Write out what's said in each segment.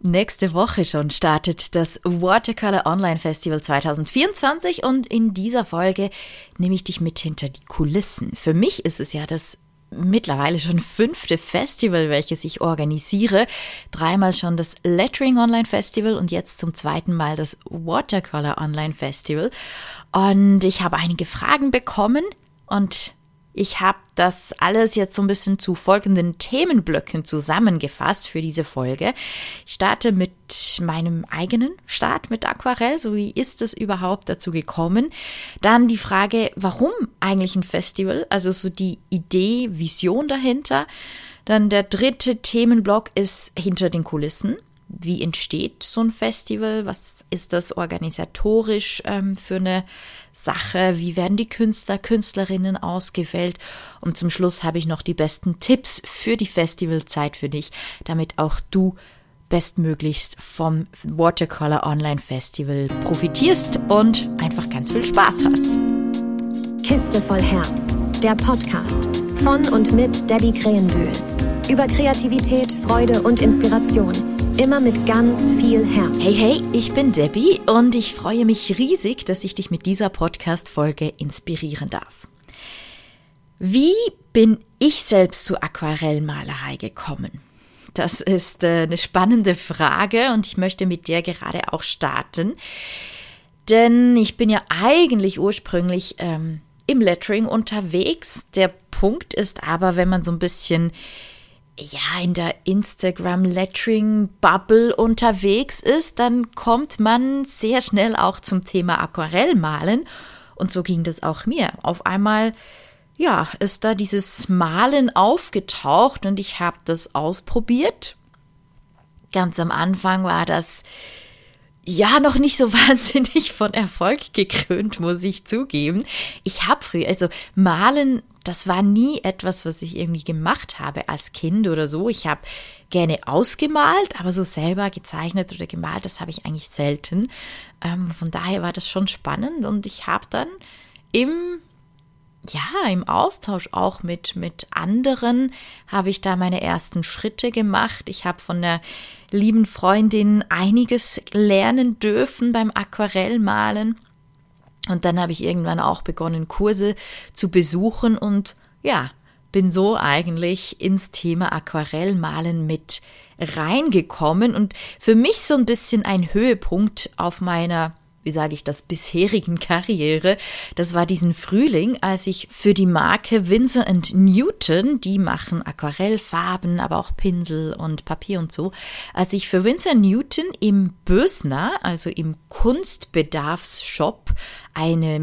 Nächste Woche schon startet das Watercolor Online Festival 2024 und in dieser Folge nehme ich dich mit hinter die Kulissen. Für mich ist es ja das mittlerweile schon 5. Festival, welches ich organisiere. 3-mal schon das Lettering Online Festival und jetzt zum 2. Mal das Watercolor Online Festival. Und ich habe einige Fragen bekommen und ich habe das alles jetzt so ein bisschen zu folgenden Themenblöcken zusammengefasst für diese Folge. Ich starte mit meinem eigenen Start mit Aquarell. So, wie ist es überhaupt dazu gekommen? Dann die Frage, warum eigentlich ein Festival? Also so die Idee, Vision dahinter. Dann der 3. Themenblock ist hinter den Kulissen. Wie entsteht so ein Festival? Was ist das organisatorisch für eine Sache? Wie werden die Künstler, Künstlerinnen ausgewählt? Und zum Schluss habe ich noch die besten Tipps für die Festivalzeit für dich, damit auch du bestmöglichst vom Watercolor Online Festival profitierst und einfach ganz viel Spaß hast. Kiste voll Herz, der Podcast von und mit Debbie Krähenbühl. Über Kreativität, Freude und Inspiration. Immer mit ganz viel Herz. Hey, ich bin Debbie und ich freue mich riesig, dass ich dich mit dieser Podcast-Folge inspirieren darf. Wie bin ich selbst zur Aquarellmalerei gekommen? Das ist eine spannende Frage und ich möchte mit dir gerade auch starten. Denn ich bin ja eigentlich ursprünglich im Lettering unterwegs. Der Punkt ist aber, wenn man so ein bisschen in der Instagram-Lettering-Bubble unterwegs ist, dann kommt man sehr schnell auch zum Thema Aquarellmalen. Und so ging das auch mir. Auf einmal, ist da dieses Malen aufgetaucht und ich habe das ausprobiert. Ganz am Anfang war das noch nicht so wahnsinnig von Erfolg gekrönt, muss ich zugeben. Ich habe früher, Malen, das war nie etwas, was ich irgendwie gemacht habe als Kind oder so. Ich habe gerne ausgemalt, aber so selber gezeichnet oder gemalt, das habe ich eigentlich selten. Von daher war das schon spannend und ich habe dann im Austausch auch mit anderen habe ich da meine ersten Schritte gemacht. Ich habe von der lieben Freundin einiges lernen dürfen beim Aquarellmalen. Und dann habe ich irgendwann auch begonnen, Kurse zu besuchen und bin so eigentlich ins Thema Aquarellmalen mit reingekommen. Und für mich so ein bisschen ein Höhepunkt auf meiner bisherigen Karriere. Das war diesen Frühling, als ich für die Marke Winsor & Newton, die machen Aquarellfarben, aber auch Pinsel und Papier und so, als ich für Winsor & Newton im Bösner, also im Kunstbedarfsshop, eine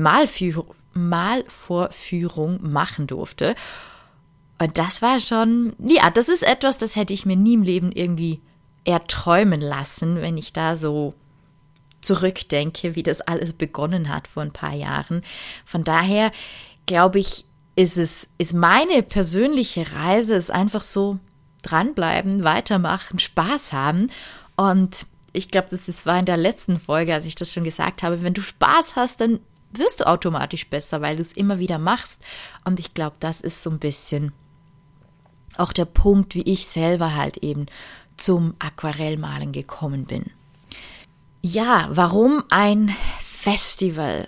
Malvorführung machen durfte. Und das war schon, das ist etwas, das hätte ich mir nie im Leben irgendwie erträumen lassen, wenn ich da so zurückdenke, wie das alles begonnen hat vor ein paar Jahren. Von daher glaube ich, ist meine persönliche Reise ist einfach so dranbleiben, weitermachen, Spaß haben. Und ich glaube, das war in der letzten Folge, als ich das schon gesagt habe, wenn du Spaß hast, dann wirst du automatisch besser, weil du es immer wieder machst. Und ich glaube, das ist so ein bisschen auch der Punkt, wie ich selber halt eben zum Aquarellmalen gekommen bin. Ja, warum ein Festival?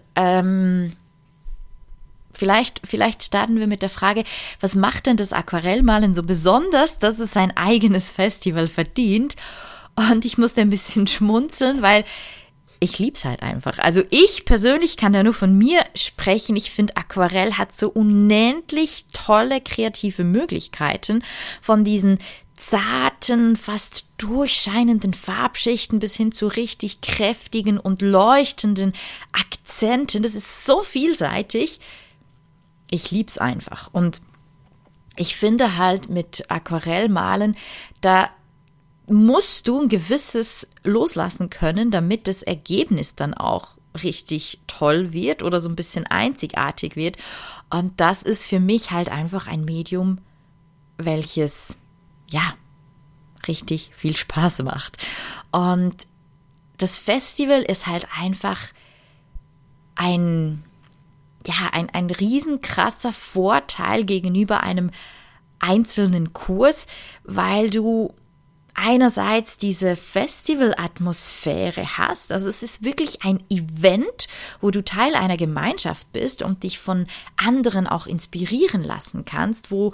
Vielleicht starten wir mit der Frage, was macht denn das Aquarellmalen so besonders, dass es sein eigenes Festival verdient? Und ich musste ein bisschen schmunzeln, weil ich lieb's halt einfach. Also ich persönlich kann da nur von mir sprechen. Ich finde, Aquarell hat so unendlich tolle kreative Möglichkeiten, von diesen zarten, fast durchscheinenden Farbschichten bis hin zu richtig kräftigen und leuchtenden Akzenten. Das ist so vielseitig. Ich lieb's einfach. Und ich finde halt mit Aquarellmalen, da musst du ein gewisses loslassen können, damit das Ergebnis dann auch richtig toll wird oder so ein bisschen einzigartig wird. Und das ist für mich halt einfach ein Medium, welches richtig viel Spaß macht. Und das Festival ist halt einfach ein riesenkrasser Vorteil gegenüber einem einzelnen Kurs, weil du einerseits diese Festival-Atmosphäre hast, also es ist wirklich ein Event, wo du Teil einer Gemeinschaft bist und dich von anderen auch inspirieren lassen kannst, wo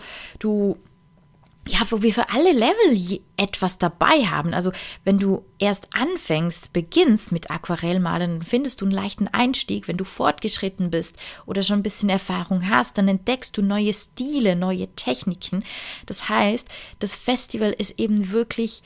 wir für alle Level etwas dabei haben. Also wenn du erst beginnst mit Aquarellmalen, findest du einen leichten Einstieg. Wenn du fortgeschritten bist oder schon ein bisschen Erfahrung hast, dann entdeckst du neue Stile, neue Techniken. Das heißt, das Festival ist eben wirklich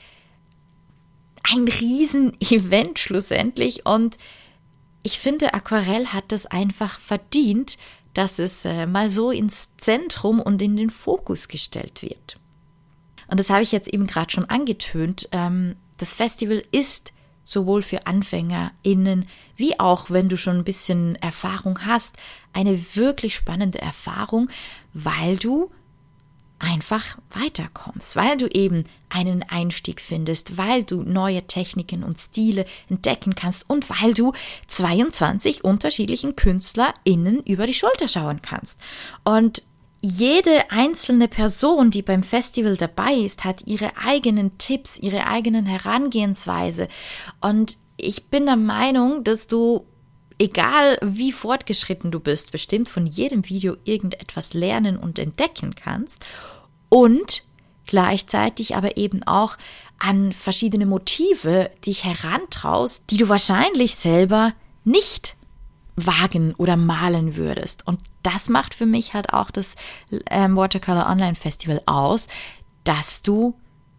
ein Riesen-Event schlussendlich. Und ich finde, Aquarell hat das einfach verdient, dass es mal so ins Zentrum und in den Fokus gestellt wird. Und das habe ich jetzt eben gerade schon angetönt. Das Festival ist sowohl für AnfängerInnen wie auch, wenn du schon ein bisschen Erfahrung hast, eine wirklich spannende Erfahrung, weil du einfach weiterkommst, weil du eben einen Einstieg findest, weil du neue Techniken und Stile entdecken kannst und weil du 22 unterschiedlichen KünstlerInnen über die Schulter schauen kannst. Und jede einzelne Person, die beim Festival dabei ist, hat ihre eigenen Tipps, ihre eigenen Herangehensweise. Und ich bin der Meinung, dass du, egal wie fortgeschritten du bist, bestimmt von jedem Video irgendetwas lernen und entdecken kannst und gleichzeitig aber eben auch an verschiedene Motive dich herantraust, die du wahrscheinlich selber nicht wagen oder malen würdest. Und das macht für mich halt auch das Watercolor Online Festival aus, dass du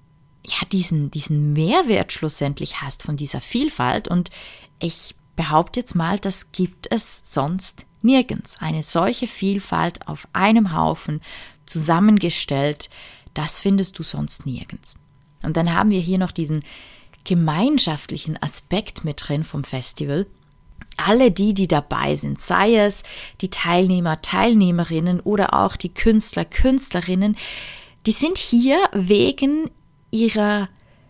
diesen Mehrwert schlussendlich hast von dieser Vielfalt. Und ich behaupte jetzt mal, das gibt es sonst nirgends. Eine solche Vielfalt auf einem Haufen zusammengestellt, das findest du sonst nirgends. Und dann haben wir hier noch diesen gemeinschaftlichen Aspekt mit drin vom Festival. Alle die dabei sind, sei es die Teilnehmer, Teilnehmerinnen oder auch die Künstler, Künstlerinnen, die sind hier wegen ihrer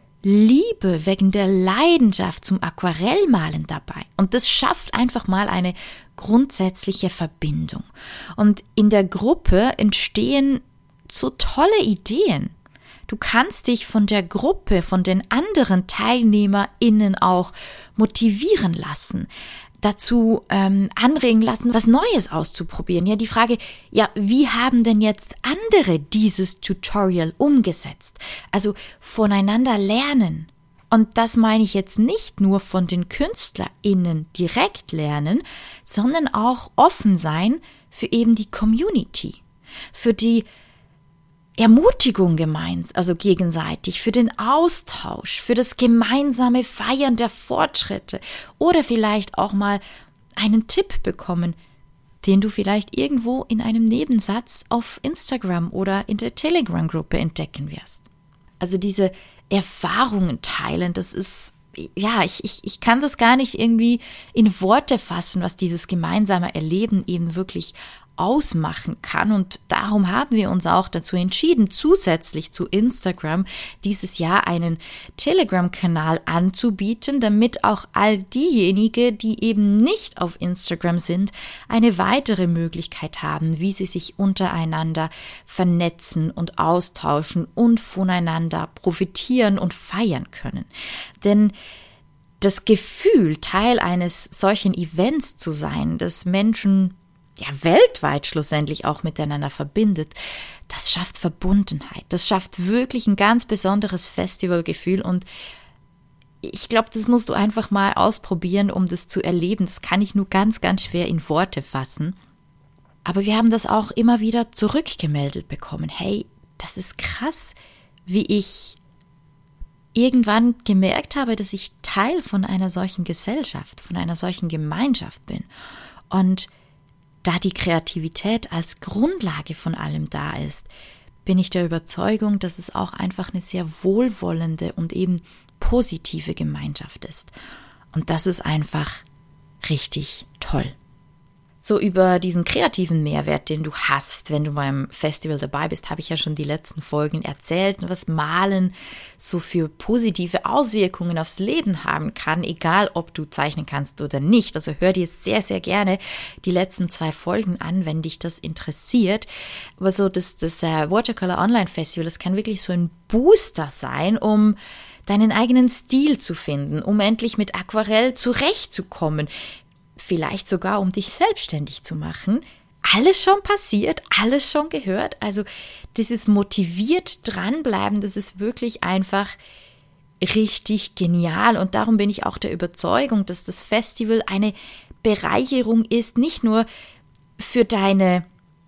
Liebe, wegen der Leidenschaft zum Aquarellmalen dabei. Und das schafft einfach mal eine grundsätzliche Verbindung. Und in der Gruppe entstehen so tolle Ideen. Du kannst dich von der Gruppe, von den anderen TeilnehmerInnen auch motivieren lassen, dazu anregen lassen, was Neues auszuprobieren. Ja, die Frage, wie haben denn jetzt andere dieses Tutorial umgesetzt? Also voneinander lernen. Und das meine ich jetzt nicht nur von den KünstlerInnen direkt lernen, sondern auch offen sein für eben die Community, für die Ermutigung also gegenseitig, für den Austausch, für das gemeinsame Feiern der Fortschritte oder vielleicht auch mal einen Tipp bekommen, den du vielleicht irgendwo in einem Nebensatz auf Instagram oder in der Telegram-Gruppe entdecken wirst. Also diese Erfahrungen teilen, das ist, ich kann das gar nicht irgendwie in Worte fassen, was dieses gemeinsame Erleben eben wirklich ausmachen kann. Und darum haben wir uns auch dazu entschieden, zusätzlich zu Instagram dieses Jahr einen Telegram-Kanal anzubieten, damit auch all diejenigen, die eben nicht auf Instagram sind, eine weitere Möglichkeit haben, wie sie sich untereinander vernetzen und austauschen und voneinander profitieren und feiern können. Denn das Gefühl, Teil eines solchen Events zu sein, das Menschen weltweit schlussendlich auch miteinander verbindet, das schafft Verbundenheit. Das schafft wirklich ein ganz besonderes Festivalgefühl und ich glaube, das musst du einfach mal ausprobieren, um das zu erleben. Das kann ich nur ganz, ganz schwer in Worte fassen. Aber wir haben das auch immer wieder zurückgemeldet bekommen. Hey, das ist krass, wie ich irgendwann gemerkt habe, dass ich Teil von einer solchen Gesellschaft, von einer solchen Gemeinschaft bin. Und da die Kreativität als Grundlage von allem da ist, bin ich der Überzeugung, dass es auch einfach eine sehr wohlwollende und eben positive Gemeinschaft ist. Und das ist einfach richtig toll. So über diesen kreativen Mehrwert, den du hast, wenn du beim Festival dabei bist, habe ich ja schon die letzten Folgen erzählt, was Malen so für positive Auswirkungen aufs Leben haben kann, egal ob du zeichnen kannst oder nicht. Also hör dir sehr, sehr gerne die letzten 2 Folgen an, wenn dich das interessiert. Aber so das Watercolor Online Festival, das kann wirklich so ein Booster sein, um deinen eigenen Stil zu finden, um endlich mit Aquarell zurechtzukommen. Vielleicht sogar, um dich selbstständig zu machen. Alles schon passiert, alles schon gehört. Also dieses motiviert dranbleiben, das ist wirklich einfach richtig genial. Und darum bin ich auch der Überzeugung, dass das Festival eine Bereicherung ist, nicht nur für deine,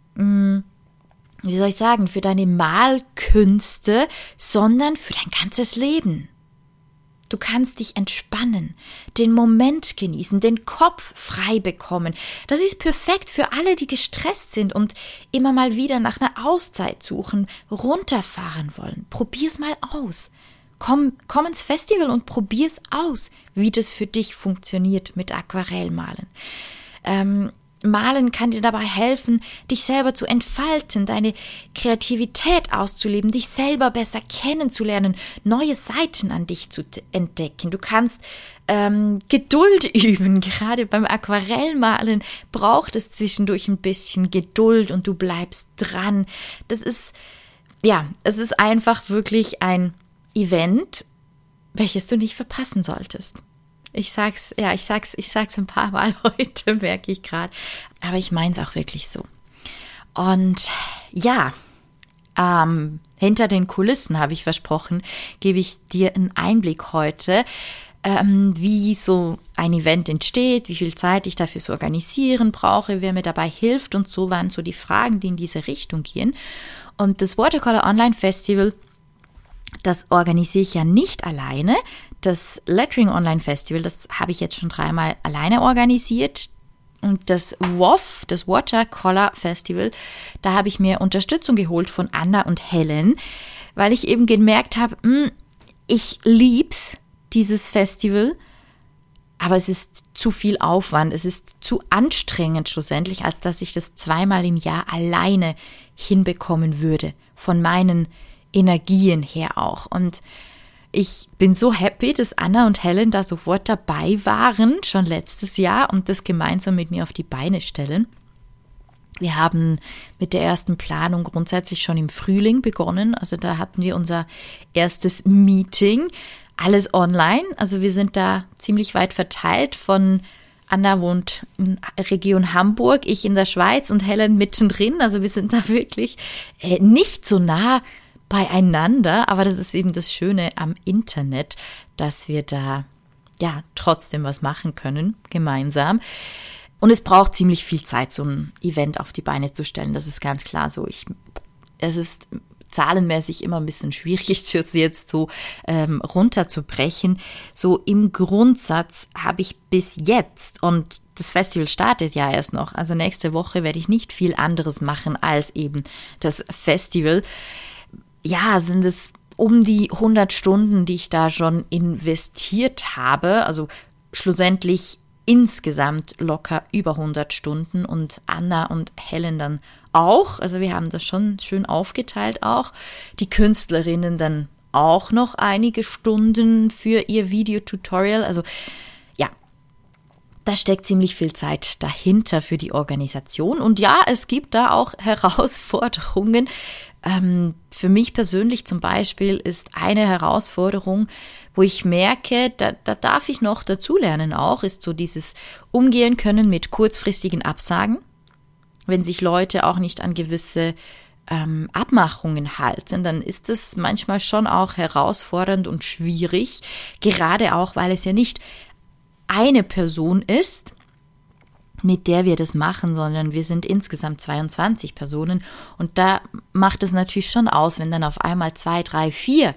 für deine Malkünste, sondern für dein ganzes Leben. Du kannst dich entspannen, den Moment genießen, den Kopf frei bekommen. Das ist perfekt für alle, die gestresst sind und immer mal wieder nach einer Auszeit suchen, runterfahren wollen. Probier's mal aus. Komm ins Festival und probier's aus, wie das für dich funktioniert mit Aquarellmalen. Malen kann dir dabei helfen, dich selber zu entfalten, deine Kreativität auszuleben, dich selber besser kennenzulernen, neue Seiten an dich zu entdecken. Du kannst Geduld üben. Gerade beim Aquarellmalen braucht es zwischendurch ein bisschen Geduld und du bleibst dran. Es ist einfach wirklich ein Event, welches du nicht verpassen solltest. Ich sag's ein paar Mal heute, merke ich gerade. Aber ich meine es auch wirklich so. Und ja, hinter den Kulissen, habe ich versprochen, gebe ich dir einen Einblick heute, wie so ein Event entsteht, wie viel Zeit ich dafür zu organisieren brauche, wer mir dabei hilft. Und so waren so die Fragen, die in diese Richtung gehen. Und das Watercolor Online Festival, das organisiere ich ja nicht alleine. Das Lettering Online Festival, das habe ich jetzt schon 3-mal alleine organisiert. Und das WOF, das Watercolor Festival, da habe ich mir Unterstützung geholt von Anna und Helen, weil ich eben gemerkt habe, ich lieb's, dieses Festival, aber es ist zu viel Aufwand, es ist zu anstrengend schlussendlich, als dass ich das 2-mal im Jahr alleine hinbekommen würde, von meinen Energien her auch. Und ich bin so happy, dass Anna und Helen da sofort dabei waren, schon letztes Jahr, und das gemeinsam mit mir auf die Beine stellen. Wir haben mit der ersten Planung grundsätzlich schon im Frühling begonnen. Also da hatten wir unser erstes Meeting, alles online. Also wir sind da ziemlich weit verteilt. Von Anna wohnt in Region Hamburg, ich in der Schweiz und Helen mittendrin. Also wir sind da wirklich nicht so nah beieinander, aber das ist eben das Schöne am Internet, dass wir da ja trotzdem was machen können, gemeinsam. Und es braucht ziemlich viel Zeit, so ein Event auf die Beine zu stellen, das ist ganz klar so. Es ist zahlenmäßig immer ein bisschen schwierig, das jetzt so runterzubrechen. So im Grundsatz habe ich bis jetzt, und das Festival startet ja erst noch, also nächste Woche werde ich nicht viel anderes machen als eben das Festival. Ja, sind es um die 100 Stunden, die ich da schon investiert habe. Also schlussendlich insgesamt locker über 100 Stunden und Anna und Helen dann auch. Also wir haben das schon schön aufgeteilt auch. Die Künstlerinnen dann auch noch einige Stunden für ihr Videotutorial. Also ja, da steckt ziemlich viel Zeit dahinter für die Organisation. Und ja, es gibt da auch Herausforderungen. Für mich persönlich zum Beispiel ist eine Herausforderung, wo ich merke, da darf ich noch dazulernen auch, ist so dieses Umgehen können mit kurzfristigen Absagen, wenn sich Leute auch nicht an gewisse Abmachungen halten, dann ist es manchmal schon auch herausfordernd und schwierig, gerade auch, weil es ja nicht eine Person ist, mit der wir das machen, sondern wir sind insgesamt 22 Personen und da macht es natürlich schon aus, wenn dann auf einmal 2, 3, 4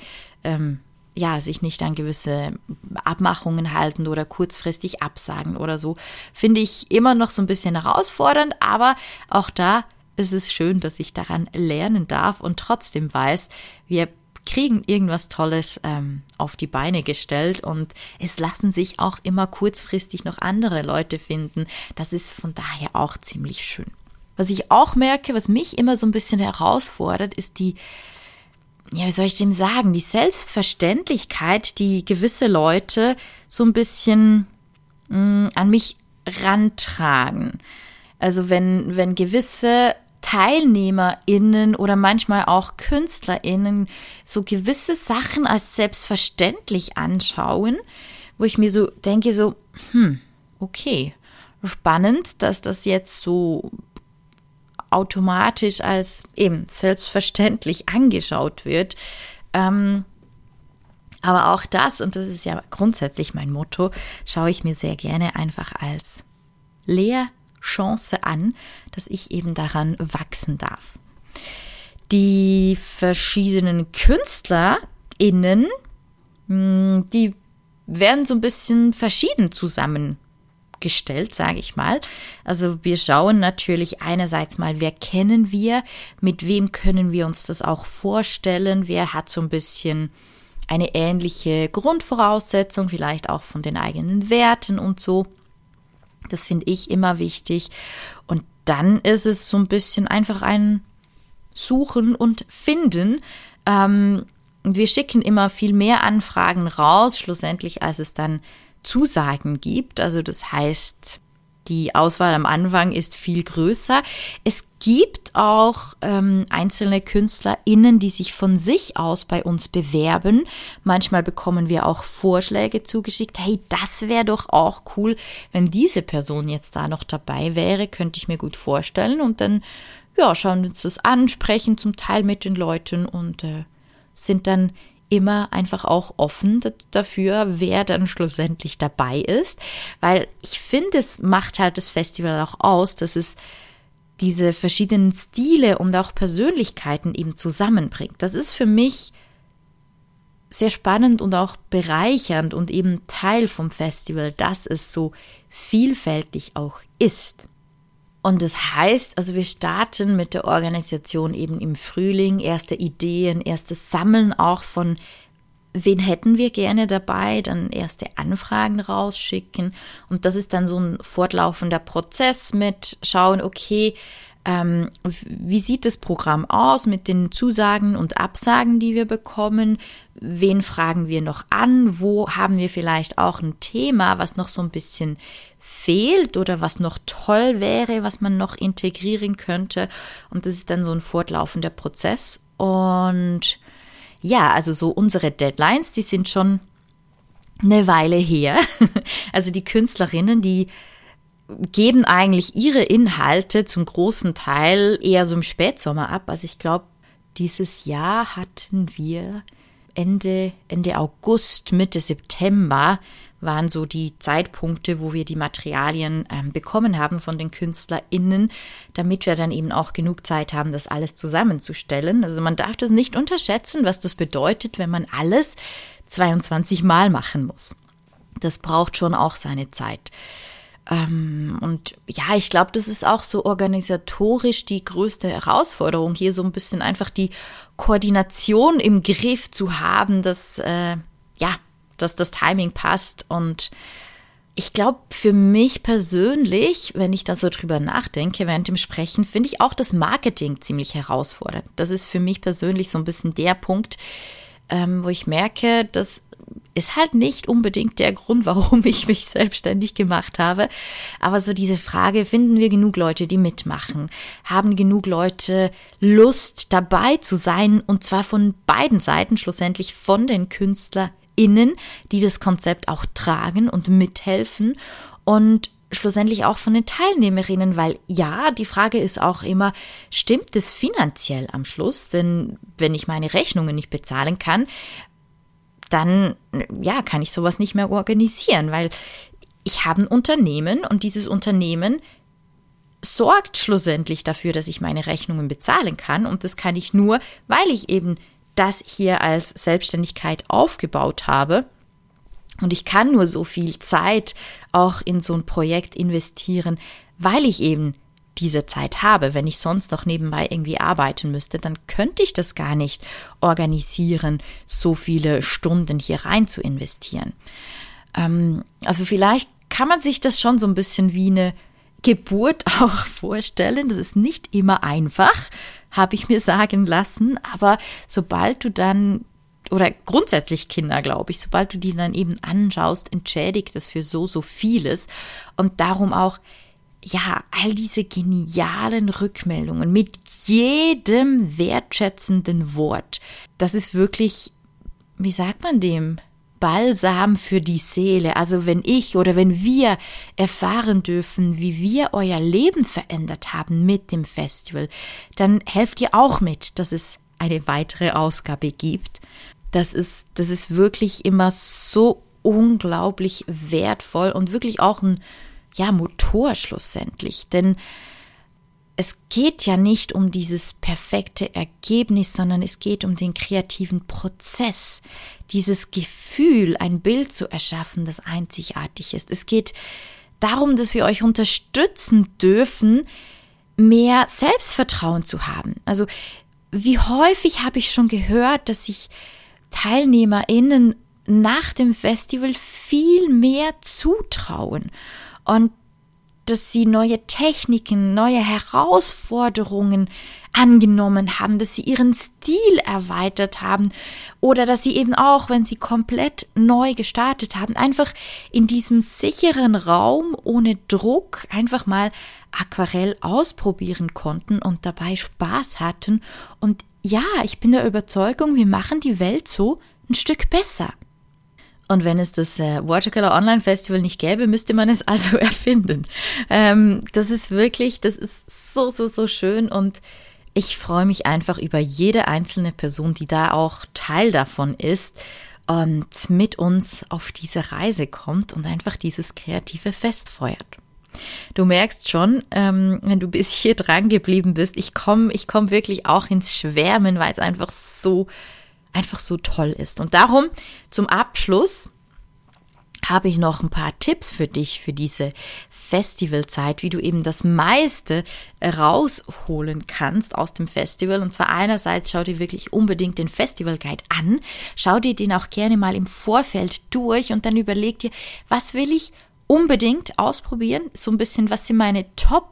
sich nicht an gewisse Abmachungen halten oder kurzfristig absagen oder so, finde ich immer noch so ein bisschen herausfordernd, aber auch da ist es schön, dass ich daran lernen darf und trotzdem weiß, wir kriegen irgendwas Tolles auf die Beine gestellt und es lassen sich auch immer kurzfristig noch andere Leute finden. Das ist von daher auch ziemlich schön. Was ich auch merke, was mich immer so ein bisschen herausfordert, ist die, wie soll ich dem sagen, die Selbstverständlichkeit, die gewisse Leute so ein bisschen an mich rantragen. Also wenn gewisse TeilnehmerInnen oder manchmal auch KünstlerInnen so gewisse Sachen als selbstverständlich anschauen, wo ich mir so denke, okay, spannend, dass das jetzt so automatisch als eben selbstverständlich angeschaut wird. Aber auch das, und das ist ja grundsätzlich mein Motto, schaue ich mir sehr gerne einfach als Lehrchance an, dass ich eben daran wachsen darf. Die verschiedenen KünstlerInnen, die werden so ein bisschen verschieden zusammengestellt, sage ich mal. Also wir schauen natürlich einerseits mal, wer kennen wir, mit wem können wir uns das auch vorstellen, wer hat so ein bisschen eine ähnliche Grundvoraussetzung, vielleicht auch von den eigenen Werten und so. Das finde ich immer wichtig. Und dann ist es so ein bisschen einfach ein Suchen und Finden. Wir schicken immer viel mehr Anfragen raus, schlussendlich, als es dann Zusagen gibt. Also das heißt, die Auswahl am Anfang ist viel größer. Es gibt auch einzelne KünstlerInnen, die sich von sich aus bei uns bewerben. Manchmal bekommen wir auch Vorschläge zugeschickt. Hey, das wäre doch auch cool, wenn diese Person jetzt da noch dabei wäre, könnte ich mir gut vorstellen. Und dann schauen wir uns das an, sprechen zum Teil mit den Leuten und sind dann immer einfach auch offen dafür, wer dann schlussendlich dabei ist, weil ich finde, es macht halt das Festival auch aus, dass es diese verschiedenen Stile und auch Persönlichkeiten eben zusammenbringt. Das ist für mich sehr spannend und auch bereichernd und eben Teil vom Festival, dass es so vielfältig auch ist. Und das heißt, also wir starten mit der Organisation eben im Frühling, erste Ideen, erstes Sammeln auch von, wen hätten wir gerne dabei, dann erste Anfragen rausschicken. Und das ist dann so ein fortlaufender Prozess mit schauen, okay, wie sieht das Programm aus mit den Zusagen und Absagen, die wir bekommen? Wen fragen wir noch an? Wo haben wir vielleicht auch ein Thema, was noch so ein bisschen fehlt oder was noch toll wäre, was man noch integrieren könnte? Und das ist dann so ein fortlaufender Prozess. Und ja, also so unsere Deadlines, die sind schon eine Weile her. Also die Künstlerinnen, die geben eigentlich ihre Inhalte zum großen Teil eher so im Spätsommer ab. Also ich glaube, dieses Jahr hatten wir Ende August, Mitte September waren so die Zeitpunkte, wo wir die Materialien bekommen haben von den KünstlerInnen, damit wir dann eben auch genug Zeit haben, das alles zusammenzustellen. Also man darf das nicht unterschätzen, was das bedeutet, wenn man alles 22 Mal machen muss. Das braucht schon auch seine Zeit. Und ja, ich glaube, das ist auch so organisatorisch die größte Herausforderung, hier so ein bisschen einfach die Koordination im Griff zu haben, dass das Timing passt. Und ich glaube, für mich persönlich, wenn ich da so drüber nachdenke während dem Sprechen, finde ich auch das Marketing ziemlich herausfordernd. Das ist für mich persönlich so ein bisschen der Punkt, wo ich merke, das ist halt nicht unbedingt der Grund, warum ich mich selbstständig gemacht habe. Aber so diese Frage, finden wir genug Leute, die mitmachen? Haben genug Leute Lust, dabei zu sein? Und zwar von beiden Seiten, schlussendlich von den KünstlerInnen, die das Konzept auch tragen und mithelfen. Und schlussendlich auch von den Teilnehmerinnen, weil ja, die Frage ist auch immer, stimmt es finanziell am Schluss? Denn wenn ich meine Rechnungen nicht bezahlen kann, dann kann ich sowas nicht mehr organisieren, weil ich habe ein Unternehmen und dieses Unternehmen sorgt schlussendlich dafür, dass ich meine Rechnungen bezahlen kann und das kann ich nur, weil ich eben das hier als Selbstständigkeit aufgebaut habe und ich kann nur so viel Zeit auch in so ein Projekt investieren, weil ich eben diese Zeit habe. Wenn ich sonst noch nebenbei irgendwie arbeiten müsste, dann könnte ich das gar nicht organisieren, so viele Stunden hier rein zu investieren. Also vielleicht kann man sich das schon so ein bisschen wie eine Geburt auch vorstellen. Das ist nicht immer einfach, habe ich mir sagen lassen, aber sobald du dann, oder grundsätzlich Kinder, glaube ich, sobald du die dann eben anschaust, entschädigt das für so vieles und darum auch, ja, all diese genialen Rückmeldungen mit jedem wertschätzenden Wort, das ist wirklich, wie sagt man dem? Balsam für die Seele. Also wenn ich oder wenn wir erfahren dürfen, wie wir euer Leben verändert haben mit dem Festival, dann helft ihr auch mit, dass es eine weitere Ausgabe gibt. Das ist wirklich immer so unglaublich wertvoll und wirklich auch ein Motor schlussendlich. Denn es geht ja nicht um dieses perfekte Ergebnis, sondern es geht um den kreativen Prozess, dieses Gefühl, ein Bild zu erschaffen, das einzigartig ist. Es geht darum, dass wir euch unterstützen dürfen, mehr Selbstvertrauen zu haben. Also wie häufig habe ich schon gehört, dass sich TeilnehmerInnen nach dem Festival viel mehr zutrauen und dass sie neue Techniken, neue Herausforderungen angenommen haben, dass sie ihren Stil erweitert haben oder dass sie eben auch, wenn sie komplett neu gestartet haben, einfach in diesem sicheren Raum ohne Druck einfach mal Aquarell ausprobieren konnten und dabei Spaß hatten. Und ja, ich bin der Überzeugung, wir machen die Welt so ein Stück besser. Und wenn es das Watercolor Online Festival nicht gäbe, müsste man es also erfinden. Das ist so schön und ich freue mich einfach über jede einzelne Person, die da auch Teil davon ist und mit uns auf diese Reise kommt und einfach dieses kreative Fest feuert. Du merkst schon, wenn du bis hier dran geblieben bist, ich komm wirklich auch ins Schwärmen, weil es einfach so toll ist. Und darum zum Abschluss habe ich noch ein paar Tipps für dich für diese Festivalzeit, wie du eben das meiste rausholen kannst aus dem Festival. Und zwar einerseits, schau dir wirklich unbedingt den Festival Guide an, schau dir den auch gerne mal im Vorfeld durch und dann überleg dir, was will ich unbedingt ausprobieren? So ein bisschen, was sind meine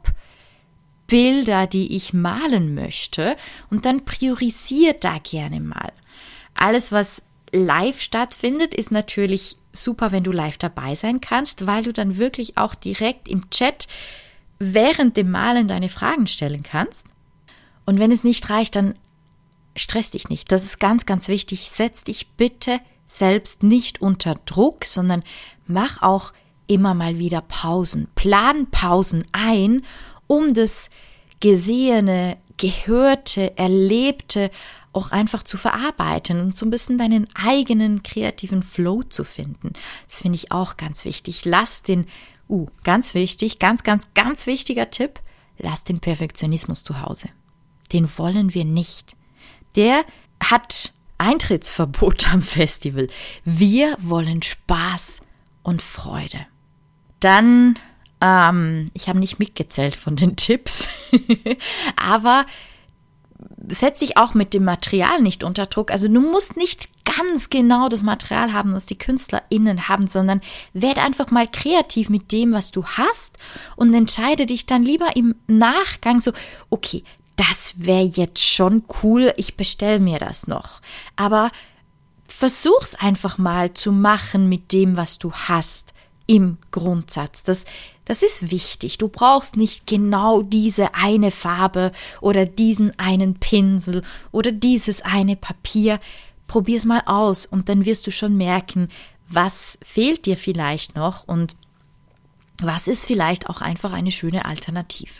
Top-Bilder, die ich malen möchte? Und dann priorisier da gerne mal. Alles, was live stattfindet, ist natürlich super, wenn du live dabei sein kannst, weil du dann wirklich auch direkt im Chat während dem Malen deine Fragen stellen kannst. Und wenn es nicht reicht, dann stress dich nicht. Das ist ganz, ganz wichtig. Setz dich bitte selbst nicht unter Druck, sondern mach auch immer mal wieder Pausen. Plan Pausen ein, um das Gesehene, Gehörte, Erlebte auch einfach zu verarbeiten und so ein bisschen deinen eigenen kreativen Flow zu finden. Das finde ich auch ganz wichtig. Lass den, ganz wichtig, ganz wichtiger Tipp, lass den Perfektionismus zu Hause. Den wollen wir nicht. Der hat Eintrittsverbot am Festival. Wir wollen Spaß und Freude. Dann, ich habe nicht mitgezählt von den Tipps, aber setz dich auch mit dem Material nicht unter Druck. Also du musst nicht ganz genau das Material haben, was die KünstlerInnen haben, sondern werde einfach mal kreativ mit dem, was du hast und entscheide dich dann lieber im Nachgang so, okay, das wäre jetzt schon cool, ich bestelle mir das noch. Aber versuch's einfach mal zu machen mit dem, was du hast. Im Grundsatz. Das ist wichtig. Du brauchst nicht genau diese eine Farbe oder diesen einen Pinsel oder dieses eine Papier. Probier's mal aus und dann wirst du schon merken, was fehlt dir vielleicht noch und was ist vielleicht auch einfach eine schöne Alternative.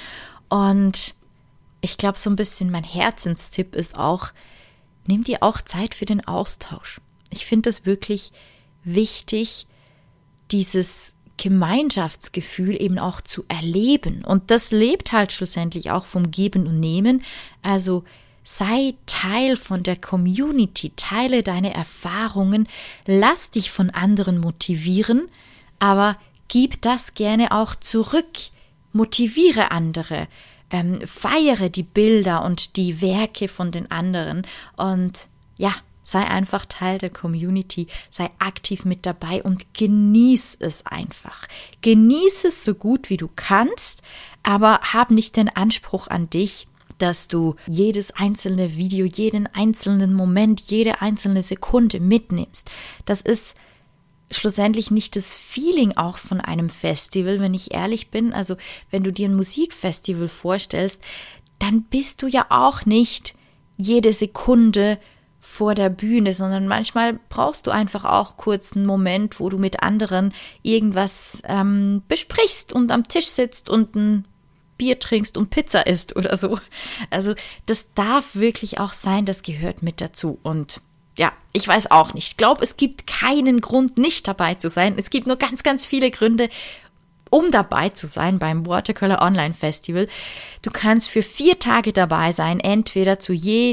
Und ich glaube, so ein bisschen mein Herzenstipp ist auch, nimm dir auch Zeit für den Austausch. Ich finde es wirklich wichtig, dieses Gemeinschaftsgefühl eben auch zu erleben. Und das lebt halt schlussendlich auch vom Geben und Nehmen. Also sei Teil von der Community, teile deine Erfahrungen, lass dich von anderen motivieren, aber gib das gerne auch zurück motiviere andere, feiere die Bilder und die Werke von den anderen und ja, sei einfach Teil der Community, sei aktiv mit dabei und genieß es einfach. Genieß es so gut wie du kannst, aber hab nicht den Anspruch an dich, dass du jedes einzelne Video, jeden einzelnen Moment, jede einzelne Sekunde mitnimmst. Das ist schlussendlich nicht das Feeling auch von einem Festival, wenn ich ehrlich bin. Also wenn du dir ein Musikfestival vorstellst, dann bist du ja auch nicht jede Sekunde vor der Bühne, sondern manchmal brauchst du einfach auch kurz einen Moment, wo du mit anderen irgendwas besprichst und am Tisch sitzt und ein Bier trinkst und Pizza isst oder so. Also das darf wirklich auch sein, das gehört mit dazu. Und ja, ich weiß auch nicht. Ich glaube, es gibt keinen Grund, nicht dabei zu sein. Es gibt nur ganz, ganz viele Gründe, um dabei zu sein beim Watercolor Online Festival. Du kannst für 4 Tage dabei sein, entweder zu je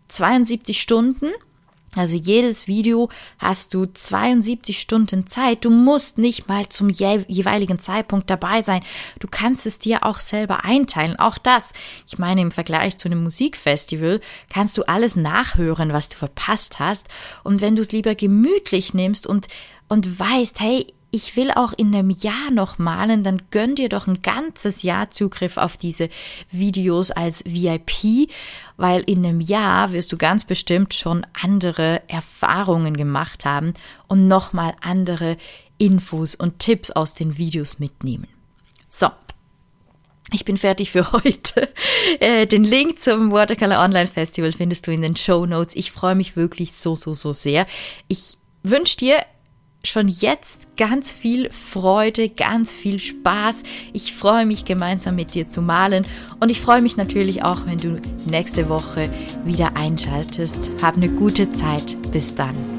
72 Stunden. Also jedes Video hast du 72 Stunden Zeit. Du musst nicht mal zum jeweiligen Zeitpunkt dabei sein. Du kannst es dir auch selber einteilen. Auch das, ich meine, im Vergleich zu einem Musikfestival kannst du alles nachhören, was du verpasst hast. Und wenn du es lieber gemütlich nimmst und weißt, hey, ich will auch in einem Jahr noch malen, dann gönn dir doch ein ganzes Jahr Zugriff auf diese Videos als VIP, weil in einem Jahr wirst du ganz bestimmt schon andere Erfahrungen gemacht haben und nochmal andere Infos und Tipps aus den Videos mitnehmen. So. Ich bin fertig für heute. Den Link zum Watercolor Online Festival findest du in den Shownotes. Ich freue mich wirklich so sehr. Ich wünsche dir schon jetzt ganz viel Freude, ganz viel Spaß. Ich freue mich, gemeinsam mit dir zu malen und ich freue mich natürlich auch, wenn du nächste Woche wieder einschaltest. Hab eine gute Zeit. Bis dann.